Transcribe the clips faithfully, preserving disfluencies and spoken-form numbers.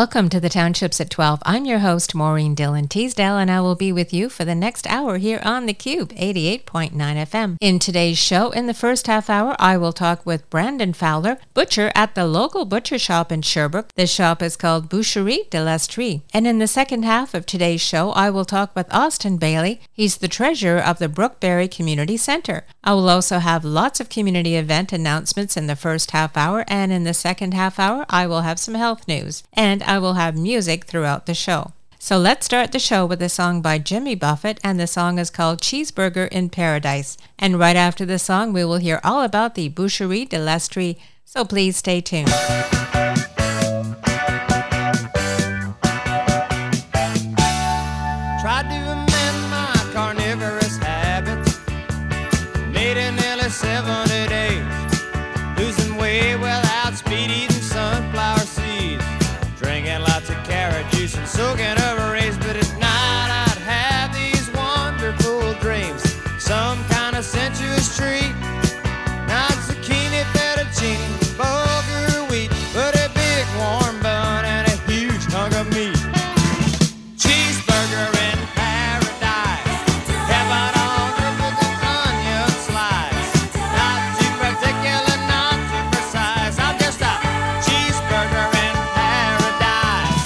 Welcome to the Townships at twelve. I'm your host, Maureen Dillon Teasdale, and I will be with you for the next hour here on theCUBE, eighty-eight point nine F M. In today's show, in the first half hour, I will talk with Brandon Fowler, butcher at the local butcher shop in Sherbrooke. This shop is called Boucherie de l'Estrie. And in the second half of today's show, I will talk with Austin Bailey. He's the treasurer of the Brookberry Community Center. I will also have lots of community event announcements in the first half hour, and in the second half hour, I will have some health news. And I will have music throughout the show. So let's start the show with a song by Jimmy Buffett, and the song is called Cheeseburger in Paradise. And right after the song, we will hear all about the Boucherie de l'Estrie, so please stay tuned. Tried to amend my carnivorous habits, made it nearly seventy days, losing weight without speed, eating sunflower seeds, drinking lots of carrot juice and soaking over rays. But at night I'd have these wonderful dreams, some kind of sensuous treat, not zucchini, fettuccine, bulgur wheat, but a big warm bun and a huge hunk of meat. Cheeseburger in paradise, heaven on earth with an onion slice, not too particular, not too precise, I'm just a cheeseburger in paradise.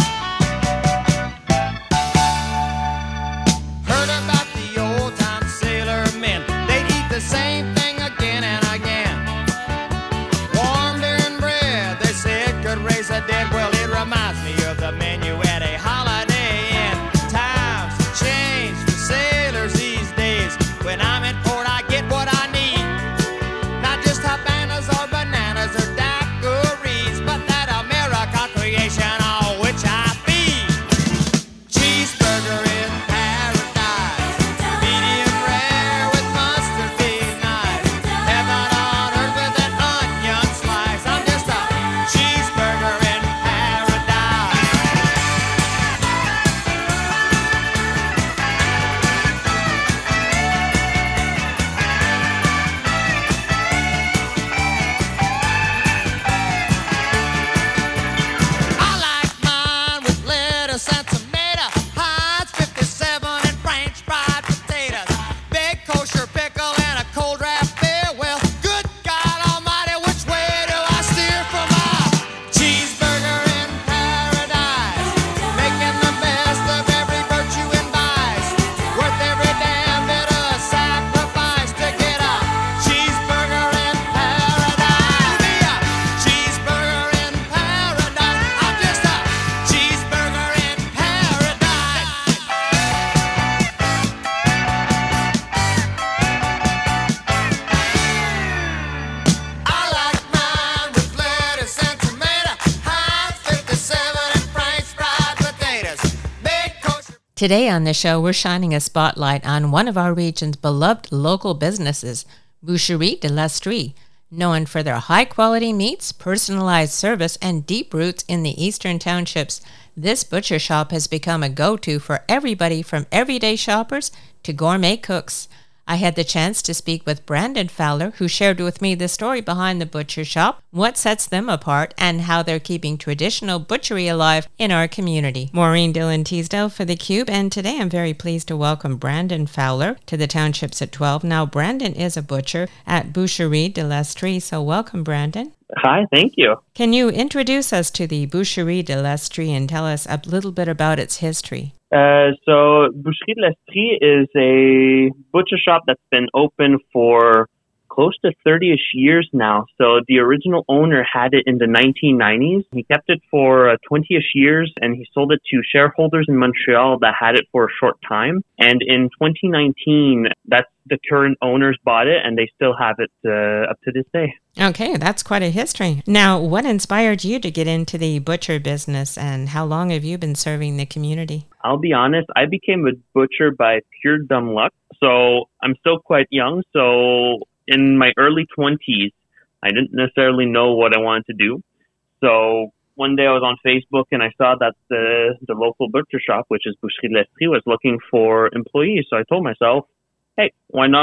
Heard about the old-time sailor men, they'd eat the same thing again and again. Warmed in bread, they said could raise the dead. Well, it reminds me of the menu at a Holiday Inn. Times change for sailors these days. When I'm in port, I get what I need. Not just Habanas or bananas or daiquiris, but that America creation on which I feed. Cheeseburger in paradise, medium rare with mustard be nice, heaven on earth with an onion slice. I'm just a cheeseburger in paradise. I like mine with lettuce and tomato, Heinz fifty-seven and French fried potatoes, big kosher pickle and a cold draft beer. Well, good God Almighty, which way do I steer for my cheeseburger in paradise? Making the best of every virtue and vice, worth every damn bit of sacrifice to get a cheeseburger in paradise. Be a cheeseburger in paradise. I'm just a cheeseburger in paradise. I like mine with lettuce and tomato, Heinz fifty-seven and French fried potatoes, big kosher. Today on the show, we're shining a spotlight on one of our region's beloved local businesses, Boucherie de l'Estrie. Known for their high-quality meats, personalized service, and deep roots in the Eastern Townships, this butcher shop has become a go-to for everybody from everyday shoppers to gourmet cooks. I had the chance to speak with Brandon Fowler, who shared with me the story behind the butcher shop, what sets them apart, and how they're keeping traditional butchery alive in our community. Maureen Dillon Teasdale for theCUBE, and today I'm very pleased to welcome Brandon Fowler to the Townships at twelve. Now, Brandon is a butcher at Boucherie de l'Estrie, so welcome, Brandon. Hi, thank you. Can you introduce us to the Boucherie de l'Estrie and tell us a little bit about its history? Uh, so, Boucherie de l'Estrie is a butcher shop that's been open for close to thirty-ish years now. So, the original owner had it in the nineteen nineties. He kept it for uh, twenty-ish years, and he sold it to shareholders in Montreal that had it for a short time. And in twenty nineteen, that's the current owners bought it, and they still have it uh, up to this day. Okay, that's quite a history. Now, what inspired you to get into the butcher business, and how long have you been serving the community? I'll be honest, I became a butcher by pure dumb luck. So I'm still quite young. So in my early twenties, I didn't necessarily know what I wanted to do. So one day I was on Facebook and I saw that the, the local butcher shop, which is Boucherie de l'Estrie, was looking for employees. So I told myself, hey, why not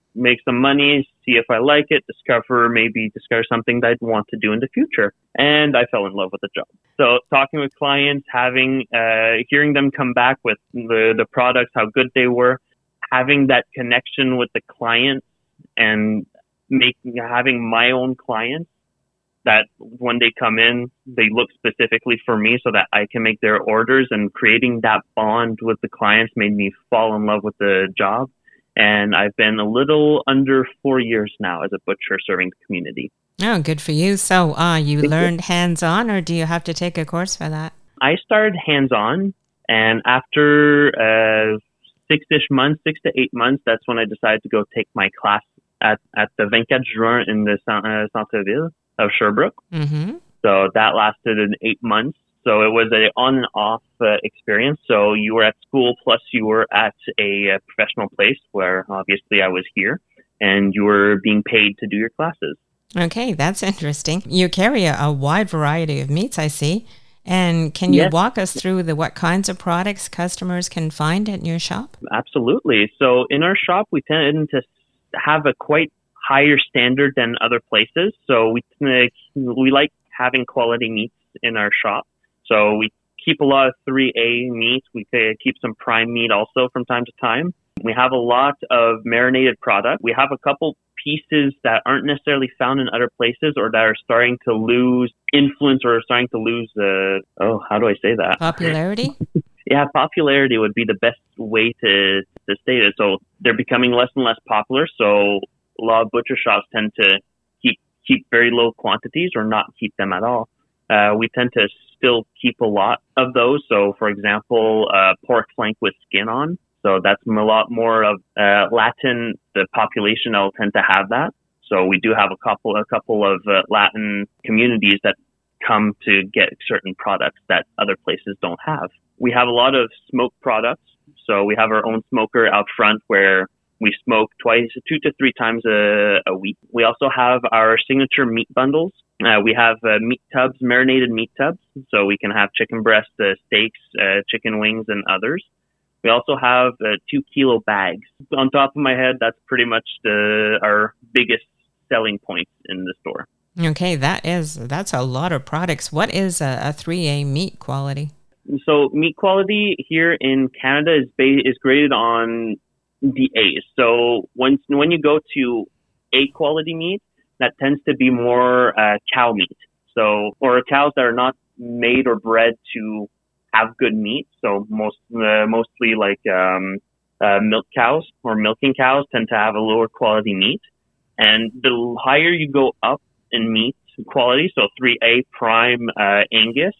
make some money, see if I like it, discover, maybe discover something that I'd want to do in the future. And I fell in love with the job. So talking with clients, having, uh, hearing them come back with the, the products, how good they were, having that connection with the client and making, having my own clients that when they come in, they look specifically for me so that I can make their orders, and creating that bond with the clients made me fall in love with the job. And I've been a little under four years now as a butcher serving the community. Oh, good for you. So uh, you Thank learned you. hands-on, or do you have to take a course for that? I started hands-on, and after uh, six-ish months, six to eight months, that's when I decided to go take my class at, at the twenty-quatre juin in the uh, centre-ville of Sherbrooke. Mm-hmm. So that lasted in eight months. So it was a on and off uh, experience. So you were at school, plus you were at a, a professional place where obviously I was here, and you were being paid to do your classes. Okay, that's interesting. You carry a, a wide variety of meats, I see. And can you yes. walk us through the what kinds of products customers can find in your shop? Absolutely. So in our shop, we tend to have a quite higher standard than other places. So we uh, we like having quality meats in our shop. So we keep a lot of three A meats. We uh, keep some prime meat also from time to time. We have a lot of marinated product. We have a couple pieces that aren't necessarily found in other places, or that are starting to lose influence, or are starting to lose, uh, oh, how do I say that? Popularity? Yeah, popularity would be the best way to, to state it. So they're becoming less and less popular. So a lot of butcher shops tend to keep keep very low quantities, or not keep them at all. Uh, we tend to still keep a lot of those. So, for example, uh, pork flank with skin on. So that's a lot more of uh, Latin. The population will tend to have that. So we do have a couple a couple of uh, Latin communities that come to get certain products that other places don't have. We have a lot of smoked products. So we have our own smoker out front where we smoke twice, two to three times a, a week. We also have our signature meat bundles. Uh, we have uh, meat tubs, marinated meat tubs. So we can have chicken breast, uh, steaks, uh, chicken wings, and others. We also have uh, two kilo bags. On top of my head, that's pretty much the, our biggest selling points in the store. Okay, that is, that's a lot of products. What is a, a three A meat quality? So meat quality here in Canada is ba- is graded on the A's. So when when you go to A quality meat, that tends to be more uh, cow meat. So or cows that are not made or bred to have good meat. So most uh, mostly like um, uh, milk cows or milking cows tend to have a lower quality meat. And the higher you go up in meat quality, so three A prime uh, Angus,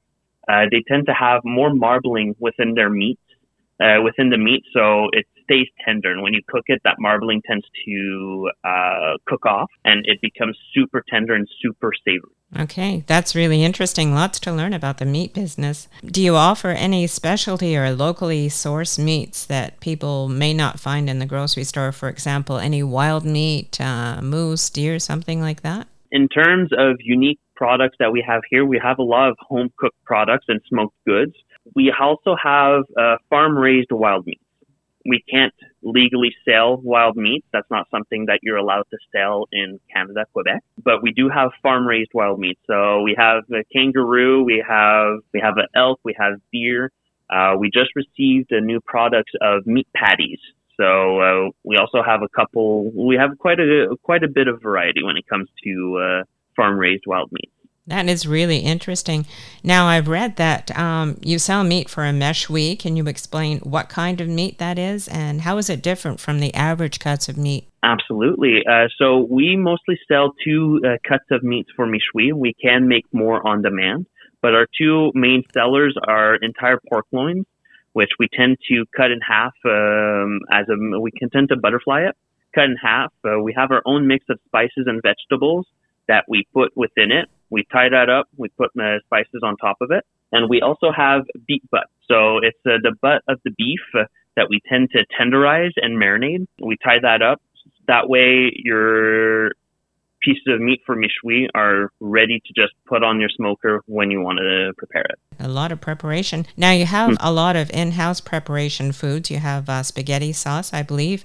uh, they tend to have more marbling within their meat, uh, within the meat, so it stays tender. And when you cook it, that marbling tends to uh, cook off, and it becomes super tender and super savory. Okay, that's really interesting. Lots to learn about the meat business. Do you offer any specialty or locally sourced meats that people may not find in the grocery store? For example, any wild meat, uh, moose, deer, something like that? In terms of unique products that we have here, we have a lot of home-cooked products and smoked goods. We also have uh, farm-raised wild meats. We can't legally sell wild meats. That's not something that you're allowed to sell in Canada, Quebec. But we do have farm-raised wild meat. So we have a kangaroo, we have we have an elk, we have deer. Uh, we just received a new product of meat patties. So uh, we also have a couple. We have quite a quite a bit of variety when it comes to uh, farm-raised wild meat. That is really interesting. Now, I've read that um, you sell meat for a méchoui. Can you explain what kind of meat that is, and how is it different from the average cuts of meat? Absolutely. Uh, so we mostly sell two uh, cuts of meats for méchoui. We can make more on demand, but our two main sellers are entire pork loins, which we tend to cut in half um, as a, we can tend to butterfly it, cut in half. Uh, we have our own mix of spices and vegetables that we put within it. We tie that up, we put the spices on top of it, and we also have beef butt. So it's uh, the butt of the beef uh, that we tend to tenderize and marinate. We tie that up. That way your pieces of meat for méchoui are ready to just put on your smoker when you want to prepare it. A lot of preparation. Now you have mm. a lot of in-house preparation foods. You have uh, spaghetti sauce, I believe.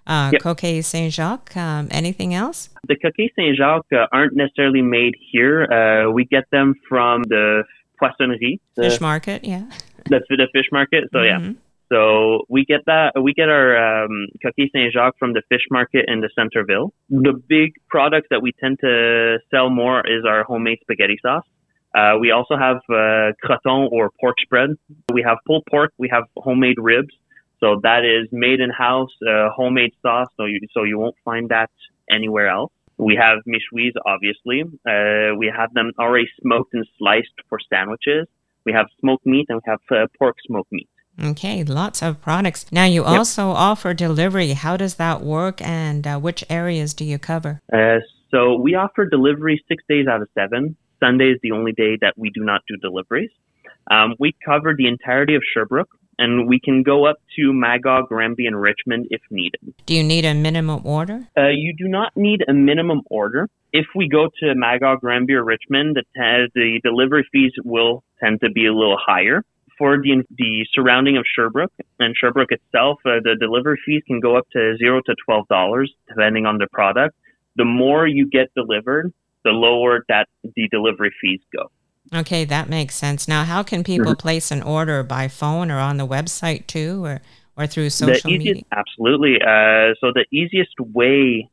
Uh, Yep. Coquet Saint-Jacques, um, anything else? The Coquet Saint-Jacques uh, aren't necessarily made here. Uh, we get them from the Poissonnerie, the, Fish market, yeah. the, the fish market. So yeah. Mhm. So we get that we get our um, Coquet Saint-Jacques from the fish market in the Centerville. The big products that we tend to sell more is our homemade spaghetti sauce. Uh, we also have uh, croton or pork spread. We have pulled pork. We have homemade ribs. So that is made in house, uh, homemade sauce. So you so you won't find that anywhere else. We have méchouis, obviously. Uh, we have them already smoked and sliced for sandwiches. We have smoked meat and we have uh, pork smoked meat. Okay, lots of products. Now, you Yep. also offer delivery. How does that work, and uh, which areas do you cover? Uh, so we offer delivery six days out of seven. Sunday is the only day that we do not do deliveries. Um, we cover the entirety of Sherbrooke, and we can go up to Magog, Granby, and Richmond if needed. Do you need a minimum order? Uh, you do not need a minimum order. If we go to Magog, Granby, or Richmond, the, t- the delivery fees will tend to be a little higher. For the the surrounding of Sherbrooke and Sherbrooke itself, uh, the delivery fees can go up to zero to twelve dollars depending on the product. The more you get delivered, the lower that the delivery fees go. Okay, that makes sense. Now, how can people place an order by phone or on the website too, or, or through The social easiest, media? absolutely. Uh, so the easiest way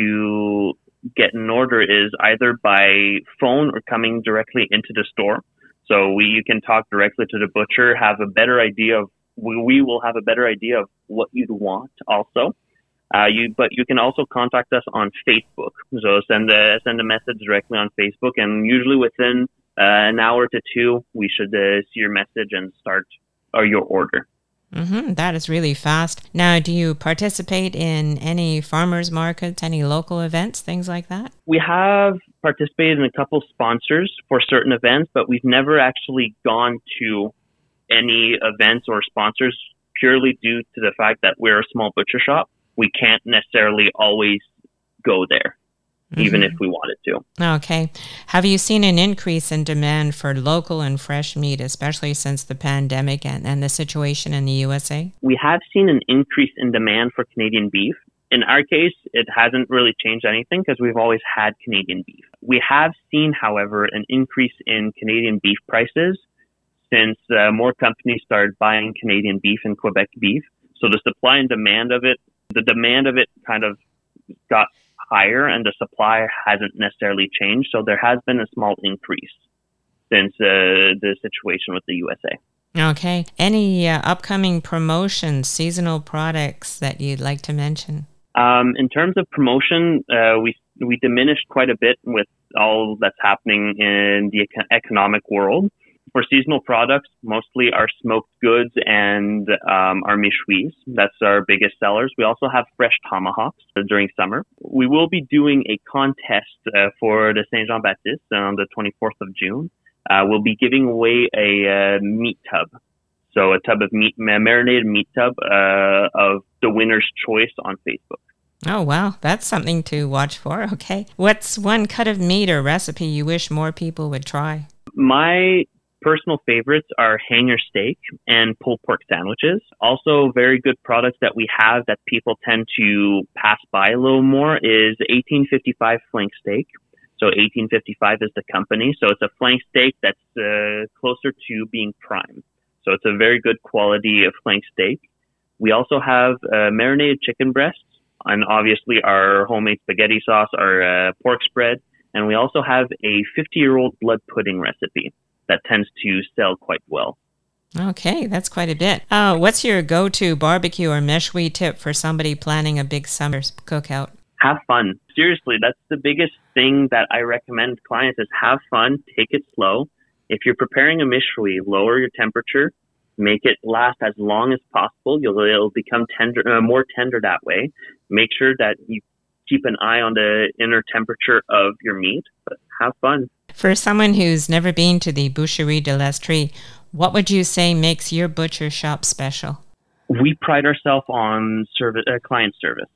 to get an order is either by phone or coming directly into the store. So we, you can talk directly to the butcher, have a better idea of, we, we will have a better idea of what you'd want also. Uh, you, but you can also contact us on Facebook. So send a, send a message directly on Facebook, and usually within uh, an hour to two, we should uh, see your message and start or your order. Mm-hmm, that is really fast. Now, do you participate in any farmers markets, any local events, things like that? We have participated in a couple sponsors for certain events, but we've never actually gone to any events or sponsors purely due to the fact that we're a small butcher shop. We can't necessarily always go there, even if we wanted to. Okay. Have you seen an increase in demand for local and fresh meat, especially since the pandemic and, and the situation in the U S A? We have seen an increase in demand for Canadian beef. In our case, it hasn't really changed anything because we've always had Canadian beef. We have seen, however, an increase in Canadian beef prices since uh, more companies started buying Canadian beef and Quebec beef. So the supply and demand of it, the demand of it kind of got higher and the supply hasn't necessarily changed. So there has been a small increase since uh, the situation with the U S A. Okay. Any uh, upcoming promotions, seasonal products that you'd like to mention? Um, in terms of promotion, uh, we we diminished quite a bit with all that's happening in the econ- economic world. For seasonal products, mostly our smoked goods and um, our méchouis. That's our biggest sellers. We also have fresh tomahawks during summer. We will be doing a contest uh, for the Saint Jean Baptiste on the twenty-fourth of June. Uh, we'll be giving away a uh, meat tub. So a tub of meat, a marinated meat tub uh, of the winner's choice on Facebook. Oh, wow. That's something to watch for. Okay. What's one cut of meat or recipe you wish more people would try? My personal favorites are hanger steak and pulled pork sandwiches. Also, very good products that we have that people tend to pass by a little more is eighteen fifty-five flank steak. So eighteen fifty-five is the company. So it's a flank steak that's uh, closer to being prime. So it's a very good quality of flank steak. We also have uh, marinated chicken breasts and obviously our homemade spaghetti sauce, our uh, pork spread. And we also have a fifty-year-old blood pudding recipe that tends to sell quite well. Okay, that's quite a bit. Uh, what's your go-to barbecue or méchoui tip for somebody planning a big summer cookout? Have fun. Seriously, that's the biggest thing that I recommend clients is have fun, take it slow. If you're preparing a méchoui, lower your temperature, make it last as long as possible. You'll it'll become tender, uh, more tender that way. Make sure that you keep an eye on the inner temperature of your meat, but have fun. For someone who's never been to the Boucherie de l'Estrie, what would you say makes your butcher shop special? We pride ourselves on service, uh, client service.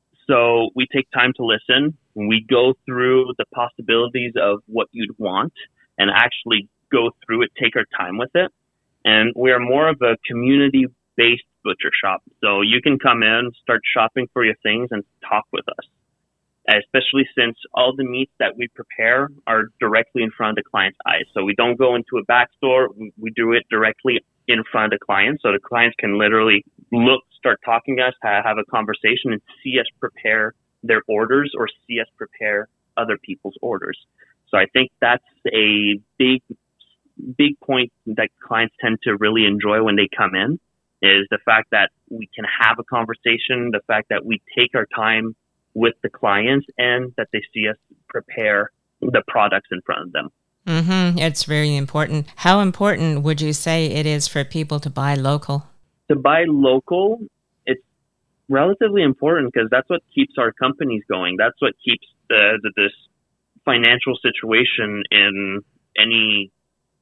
So we take time to listen. We go through the possibilities of what you'd want and actually go through it, take our time with it. And we are more of a community-based butcher shop. So you can come in, start shopping for your things, and talk with us. Especially since all the meats that we prepare are directly in front of the client's eyes. So we don't go into a back store. We do it directly in front of the client. So the clients can literally look, start talking to us, have a conversation, and see us prepare their orders or see us prepare other people's orders. So I think that's a big, big point that clients tend to really enjoy when they come in, is the fact that we can have a conversation, the fact that we take our time with the clients, and that they see us prepare the products in front of them. Mm-hmm. It's very important. How important would you say it is for people to buy local? To buy local, it's relatively important because that's what keeps our companies going. That's what keeps the, the this financial situation in any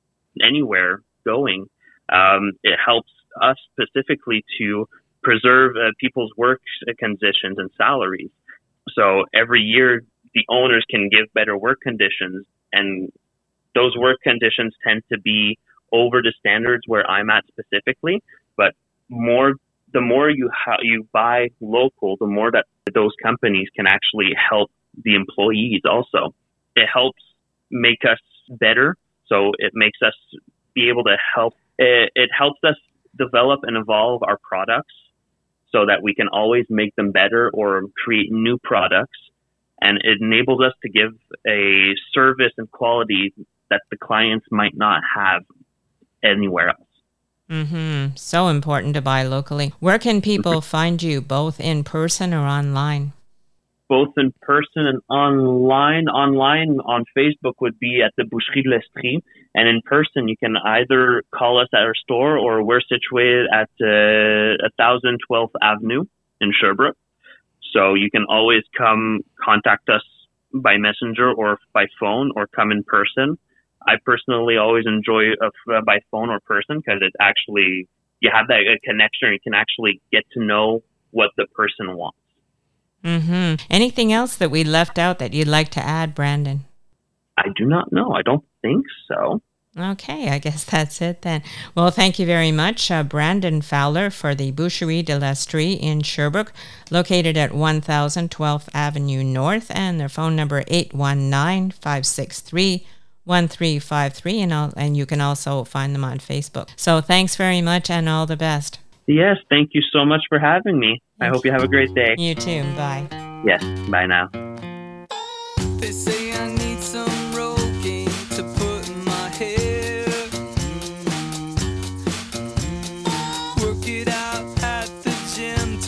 anywhere going. Um, it helps us specifically to preserve uh, people's work conditions and salaries. So every year, the owners can give better work conditions, and those work conditions tend to be over the standards where I'm at specifically. But more, the more you ha- you buy local, the more that those companies can actually help the employees also. It helps make us better, so it makes us be able to help. It, it helps us develop and evolve our products, so that we can always make them better or create new products. And it enables us to give a service and quality that the clients might not have anywhere else. Mm-hmm. So important to buy locally. Where can people find you, both in person or online? Both in person and online. Online on Facebook would be at the Boucherie de l'Estrie. And in person, you can either call us at our store, or we're situated at uh, one thousand twelfth Avenue in Sherbrooke. So you can always come contact us by messenger or by phone, or come in person. I personally always enjoy uh, by phone or person because it actually, you have that connection. You can actually get to know what the person wants. Mm-hmm. Anything else that we left out that you'd like to add, Brandon? I do not know. I don't think so. Okay, I guess that's it then. Well, thank you very much, uh, Brandon Fowler, for the Boucherie de l'Estrie in Sherbrooke, located at one thousand twelfth Avenue North, and their phone number eight one nine, five six three, one three five three, and, all, and you can also find them on Facebook. So thanks very much, and all the best. Yes, thank you so much for having me. I hope you have a great day. You too. Bye. Yes, bye now. They say I need some Rogaine to put in my hair. Work it out at the gym.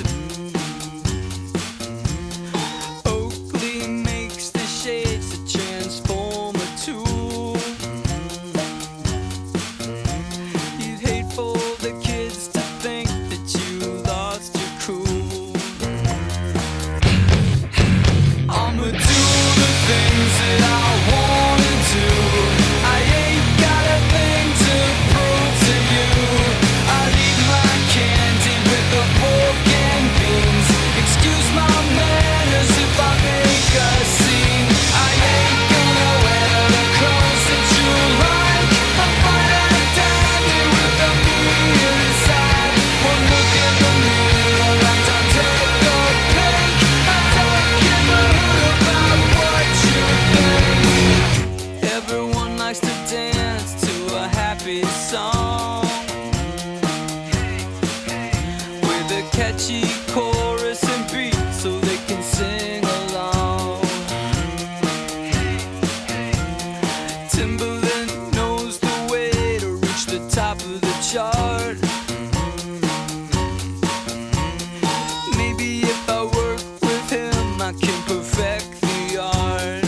To Oakley makes the shades a transformer tool. You'd hate for the kids to think that you lost your cool. I'ma do the things that I wanna do. I ain't got a thing to prove to you. I leave my candy with the pork and beans. Excuse my manners if I make a scene. I ain't gonna wear the clothes that you like. I'm fine and dandy with the me inside. One look in the mirror and I take a pic. I talk in the hood about what you think. Everyone likes to dance to a happy song with a catchy chorus and beat so they can sing along. Timbaland knows the way to reach the top of the chart. Maybe if I work with him, I can perfect the art.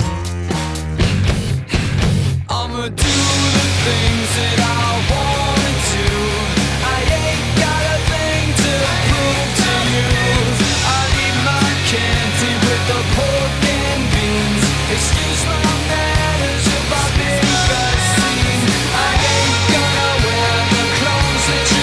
I'ma do the things that I wanna do. I ain't got a thing to prove to you. I leave my candy with the pork and beans. Excuse my manners if I make a scene. I ain't gonna wear the clothes that you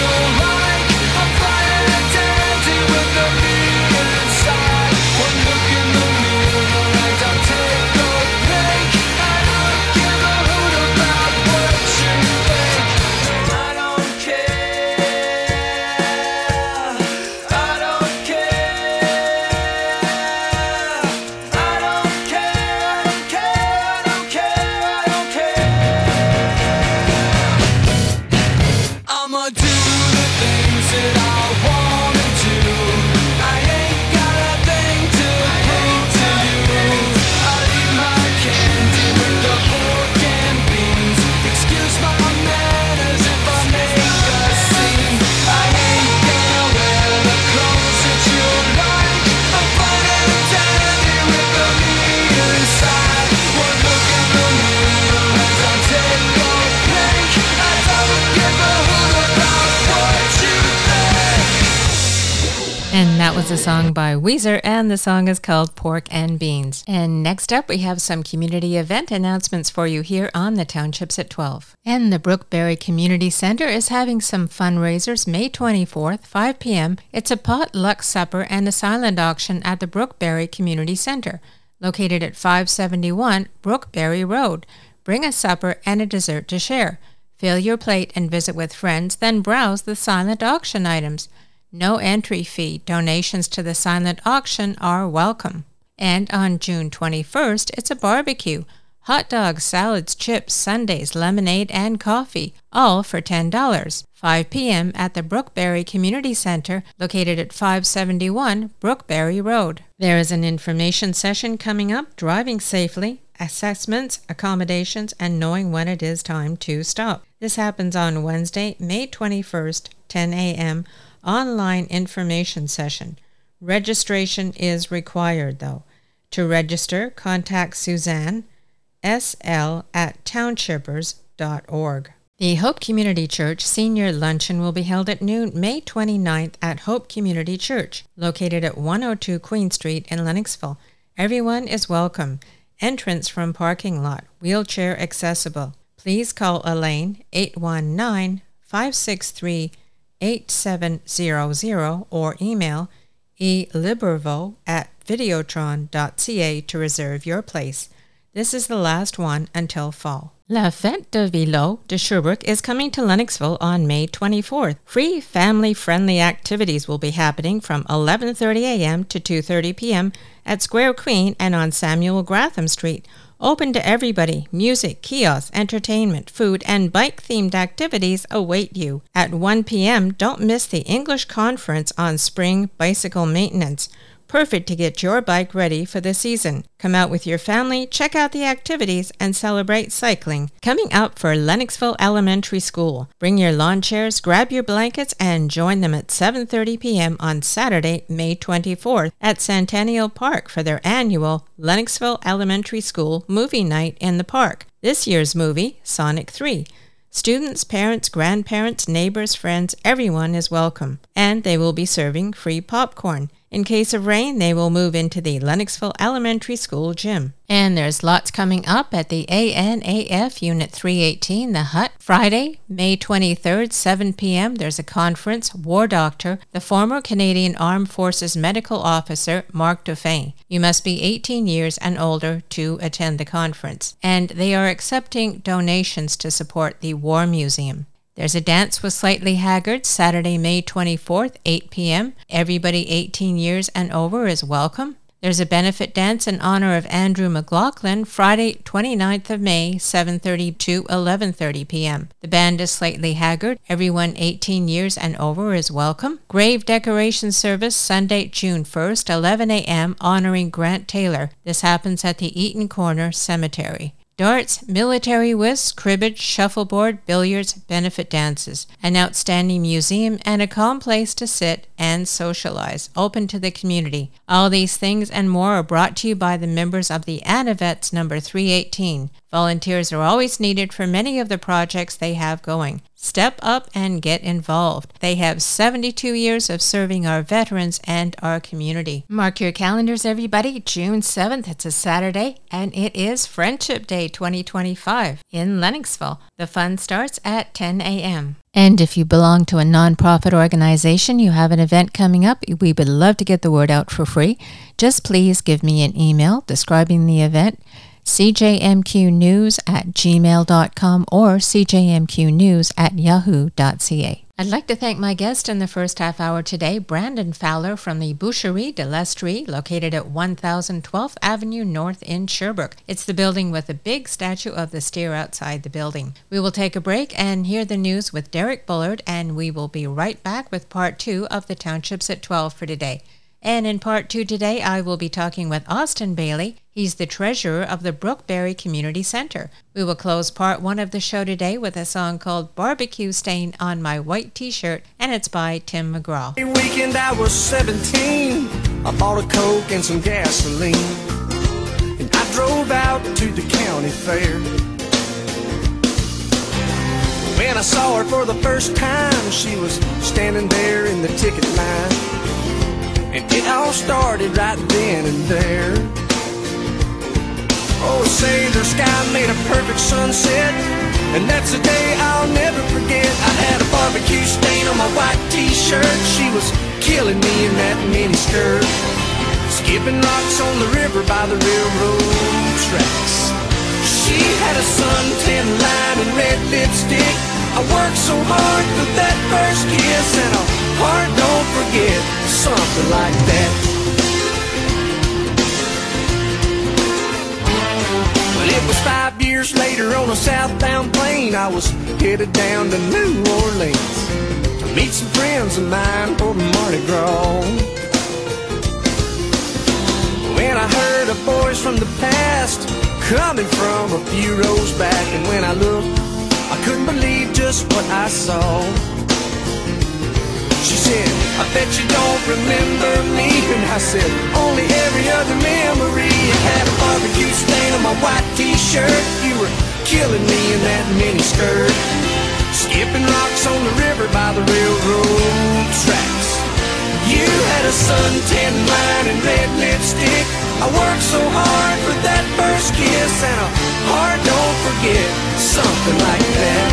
I'ma do the things that I wanna do. I ain't got a thing to prove to you. I'll eat my candy with the pork and beans. Excuse my manners if I make a scene. I ain't gonna wear the clothes that you like. I'm fine and dandy with the meat inside. One look in the mirror as I take a peek. I don't give a hoot about what you think. And that was a song by Weezer, and the song is called Pork and Beans. And next up, we have some community event announcements for you here on the Townships at twelve. And the Brookberry Community Center is having some fundraisers May twenty-fourth, five p.m. It's a potluck supper and a silent auction at the Brookberry Community Center, located at five seventy-one Brookberry Road. Bring a supper and a dessert to share. Fill your plate and visit with friends, then browse the silent auction items. No entry fee. Donations to the silent auction are welcome. And on June twenty-first, it's a barbecue. Hot dogs, salads, chips, sundaes, lemonade, and coffee, all for ten dollars. five p.m. at the Brookberry Community Center, located at five seventy-one Brookberry Road. There is an information session coming up, driving safely, assessments, accommodations, and knowing when it is time to stop. This happens on Wednesday, May twenty-first, ten a.m., online information session. Registration is required, though. To register, contact Suzanne, S L at townshippers dot org. The Hope Community Church Senior Luncheon will be held at noon, May twenty-ninth at Hope Community Church, located at one oh two Queen Street in Lennoxville. Everyone is welcome. Entrance from parking lot, wheelchair accessible. Please call Elaine, eight one nine, five six three, eight seven zero zero or email elibervo at videotron dot c a to reserve your place. This is the last one until fall. La Fête de Velo de Sherbrooke is coming to Lennoxville on May twenty-fourth. Free family-friendly activities will be happening from eleven thirty a.m. to two thirty p.m. at Square Queen and on Samuel Gratham Street. Open to everybody. Music, kiosks, entertainment, food, and bike-themed activities await you. At one p.m., don't miss the English conference on spring bicycle maintenance. Perfect to get your bike ready for the season. Come out with your family, check out the activities, and celebrate cycling. Coming up for Lennoxville Elementary School. Bring your lawn chairs, grab your blankets, and join them at seven thirty p.m. on Saturday, May twenty-fourth at Centennial Park for their annual Lennoxville Elementary School movie night in the park. This year's movie, Sonic three. Students, parents, grandparents, neighbors, friends, everyone is welcome. And they will be serving free popcorn. In case of rain, they will move into the Lennoxville Elementary School gym. And there's lots coming up at the A N A F Unit three eighteen, The Hut. Friday, May twenty-third, seven p.m., there's a conference, War Doctor, the former Canadian Armed Forces Medical Officer, Mark Dauphin. You must be eighteen years and older to attend the conference. And they are accepting donations to support the War Museum. There's a dance with Slightly Haggard, Saturday, May twenty-fourth, eight p.m. Everybody eighteen years and over is welcome. There's a benefit dance in honor of Andrew McLaughlin, Friday, twenty-ninth of May, seven thirty to eleven thirty p.m. The band is Slightly Haggard. Everyone eighteen years and over is welcome. Grave decoration service, Sunday, June first, eleven a.m., honoring Grant Taylor. This happens at the Eaton Corner Cemetery. Darts, military whist, cribbage, shuffleboard, billiards, benefit dances, an outstanding museum, and a calm place to sit and socialize, open to the community. All these things and more are brought to you by the members of the Anavets number three eighteen. Volunteers are always needed for many of the projects they have going. Step up and get involved. They have seventy-two years of serving our veterans and our community. Mark your calendars, everybody. June seventh, it's a Saturday, and it is Friendship Day twenty twenty-five in Lennoxville. The fun starts at ten a.m. And if you belong to a nonprofit organization, you have an event coming up, we would love to get the word out for free. Just please give me an email describing the event, c j m q news at gmail dot com or c j m q news at yahoo dot c a. I'd like to thank my guest in the first half hour today, Brandon Fowler from the Boucherie de l'Estrie, located at one thousand twelfth Avenue North in Sherbrooke. It's the building with a big statue of the steer outside the building. We will take a break and hear the news with Derek Bullard, and we will be right back with part two of the Townships at twelve for today. And in part two today, I will be talking with Austin Bailey. He's the treasurer of the Brookberry Community Center. We will close part one of the show today with a song called Barbecue Stain on My White T-Shirt, and it's by Tim McGraw. Every weekend I was seventeen, I bought a Coke and some gasoline, and I drove out to the county fair. When I saw her for the first time, she was standing there in the ticket line. And it all started right then and there. Oh, say the sky made a perfect sunset, and that's a day I'll never forget. I had a barbecue stain on my white t-shirt. She was killing me in that mini skirt, skipping rocks on the river by the railroad tracks. She had a suntan line and red lipstick. I worked so hard for that first kiss, and a heart don't forget, something like that. Well, it was five years later on a southbound plane. I was headed down to New Orleans to meet some friends of mine for Mardi Gras. When I heard a voice from the past coming from a few rows back, and when I looked, I couldn't believe just what I saw. She said, I bet you don't remember me. And I said, only every other memory. I had a barbecue stain on my white t-shirt. You were killing me in that mini skirt, skipping rocks on the river by the railroad tracks. You had a suntan line and red lipstick. I worked so hard for that first kiss, and a heart don't forget, something like that.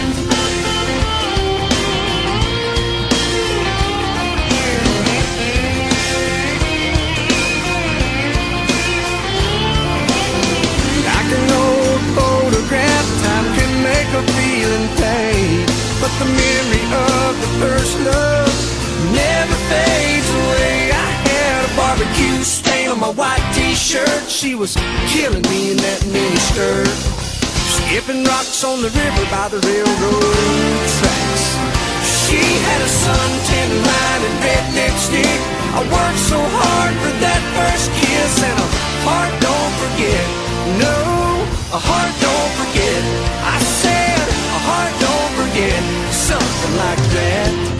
Like an old photograph, time can make a feeling fade, but the memory of the first love never fades away. I had a barbecue stain on my white t-shirt. She was killing me in that mini skirt, skipping rocks on the river by the railroad tracks. She had a suntan line and red lipstick. I worked so hard for that first kiss, and a heart don't forget. No, a heart don't forget. I said a heart don't forget, something like that.